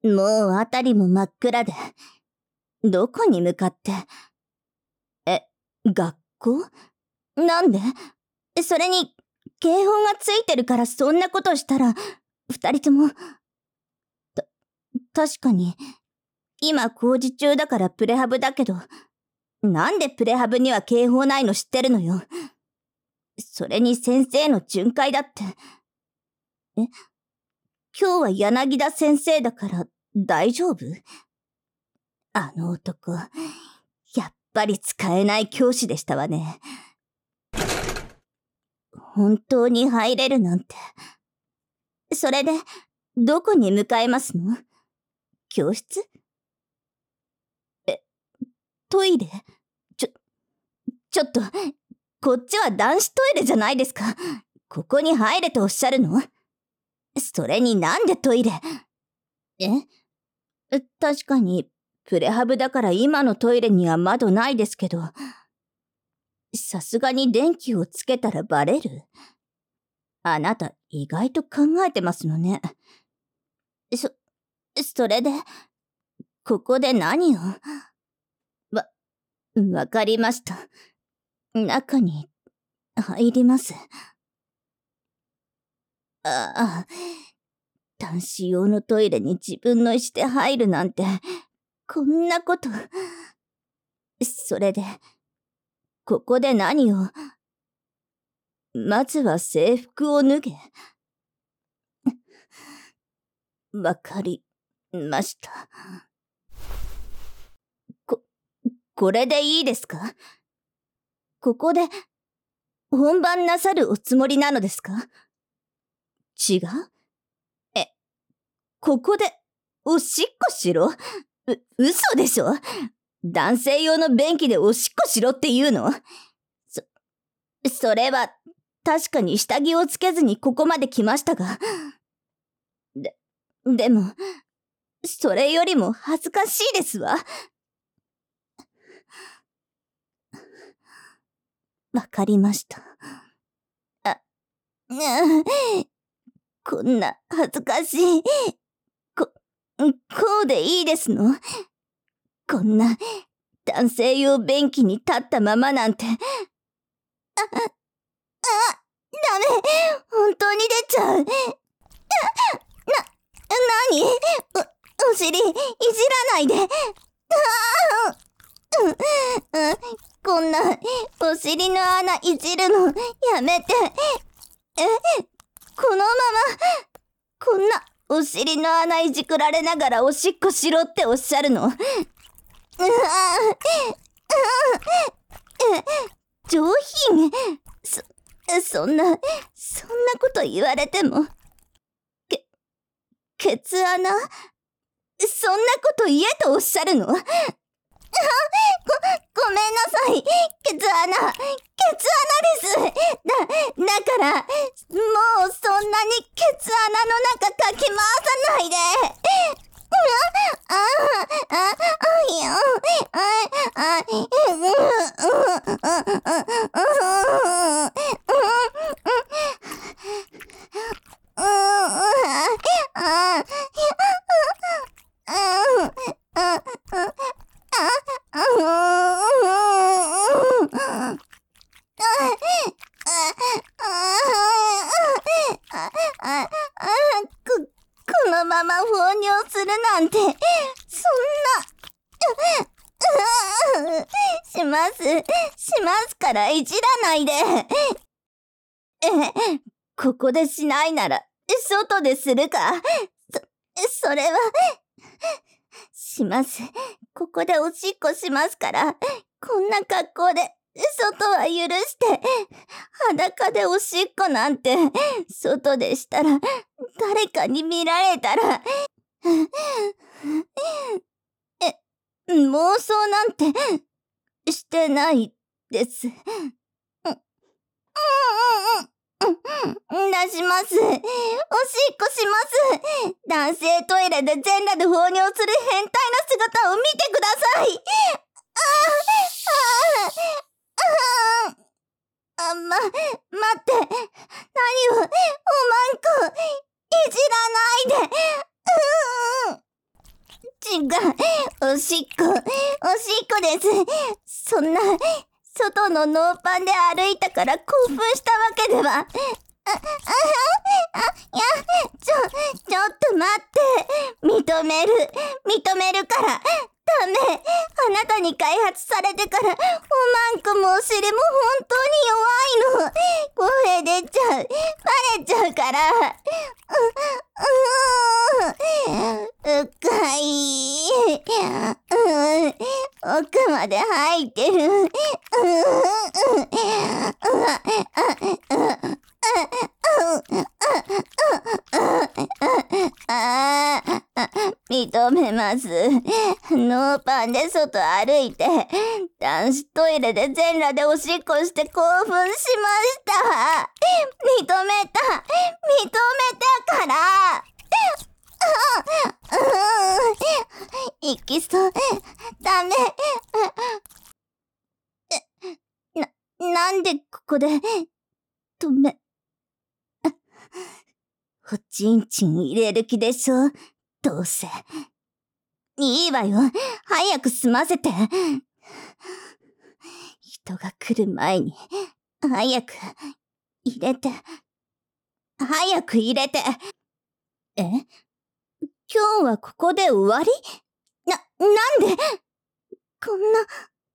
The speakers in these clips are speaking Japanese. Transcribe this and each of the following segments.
もうあたりも真っ暗で、どこに向かって。学校？なんで？それに、警報がついてるからそんなことしたら、二人とも。確かに、今工事中だからプレハブだけど、なんでプレハブには警報ないの知ってるのよ。それに先生の巡回だって。今日は柳田先生だから大丈夫？あの男、やっぱり使えない教師でしたわね。本当に入れるなんて。それで、どこに向かいますの？教室？トイレ？ちょっと、こっちは男子トイレじゃないですか。ここに入れとおっしゃるの？それになんでトイレ？確かに、プレハブだから今のトイレには窓ないですけど、さすがに電気をつけたらバレる？あなた意外と考えてますのね。それで、ここで何を？わかりました。中に入ります。ああ、男子用のトイレに自分の意思で入るなんて、こんなこと。それで、ここで何を？まずは制服を脱げ。わかりました。これでいいですか？ここで本番なさるおつもりなのですか？違う？ここでおしっこしろ？嘘でしょ？男性用の便器でおしっこしろって言うの？それは確かに下着をつけずにここまで来ましたが。でも、それよりも恥ずかしいですわ。わかりました。こんな恥ずかしい。こうでいいですの？こんな男性用便器に立ったままなんて。ダメ！本当に出ちゃう。何？お尻、いじらないで。こんな、お尻の穴いじるの、やめて。このまま、こんな、お尻の穴いじくられながらおしっこしろっておっしゃるの？上品。そんなこと言われても。ケツ穴？そんなこと言えとおっしゃるの？ごめんなさい。ケツ穴です。だから、もうそんなにケツ穴の中かき回さないで。このまま放尿するなんて、そんな。しますからいじらないで。ここでしないなら、外でするか？それは、します。ここでおしっこしますから、こんな格好で、外は許して。裸でおしっこなんて、外でしたら、誰かに見られたら。妄想なんて、してないです。出します。おしっこします。男性トイレで全裸で放尿する変態な姿を見てください。待って。何を、おまんこ、いじらないで。 おしっこです。そんな、外のノーパンで歩いたから興奮したわけでは。ちょっと待って。認めるから。ダメ。あなたに開発されてから、おまんこもお尻も本当に弱いの。声出ちゃう。バレちゃうから。深い。奥まで入ってる。認めます。ノーパンで外歩いて、男子トイレで全裸でおしっこして興奮しました。認めたから。行きそう。ダメ。なんでここで、止め。おちんちん入れる気でしょ、どうせ。いいわよ。早く済ませて。人が来る前に、早く入れて。早く入れて。え？今日はここで終わり？なんで？こんな。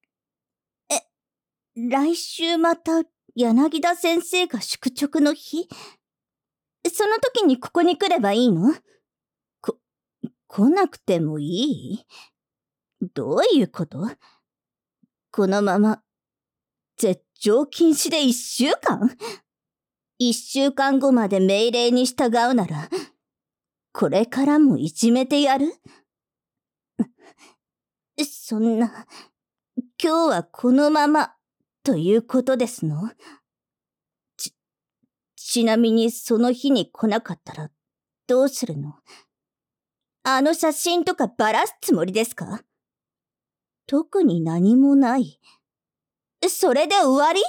来週また柳田先生が宿直の日？その時にここに来ればいいの？来なくてもいい？どういうこと？このまま、絶頂禁止で1週間？1週間後まで命令に従うなら、これからもいじめてやる？そんな、今日はこのまま、ということですの？ちなみにその日に来なかったら、どうするの？あの写真とかばらすつもりですか？特に何もない。それで終わり？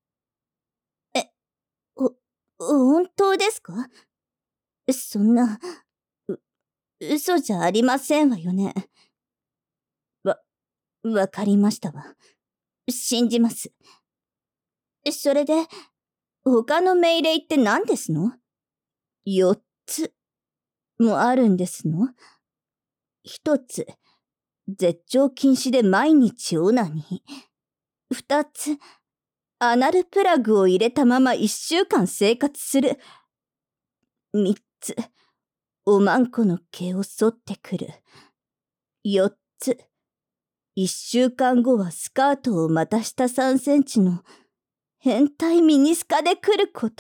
本当ですか？そんな、嘘じゃありませんわよね。わかりましたわ。信じます。それで、他の命令って何ですの？4つもあるんですの？1つ、絶頂禁止で毎日オナニー。2つ、アナルプラグを入れたまま1週間生活する。3つ、おまんこの毛を剃ってくる。4つ、1週間後はスカートをまた下3センチの変態ミニスカで来ること？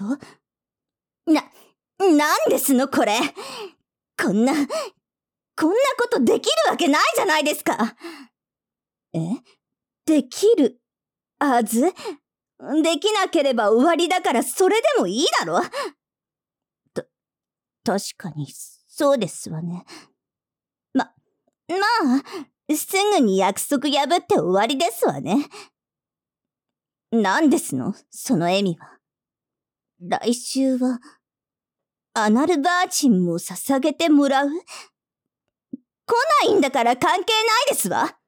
なんですのこれ？こんなことできるわけないじゃないですか。できるはず？できなければ終わりだからそれでもいいだろ？確かにそうですわね。まあ、すぐに約束破って終わりですわね。何ですのその笑みは。来週は、アナルバーチンも捧げてもらう？来ないんだから関係ないですわ。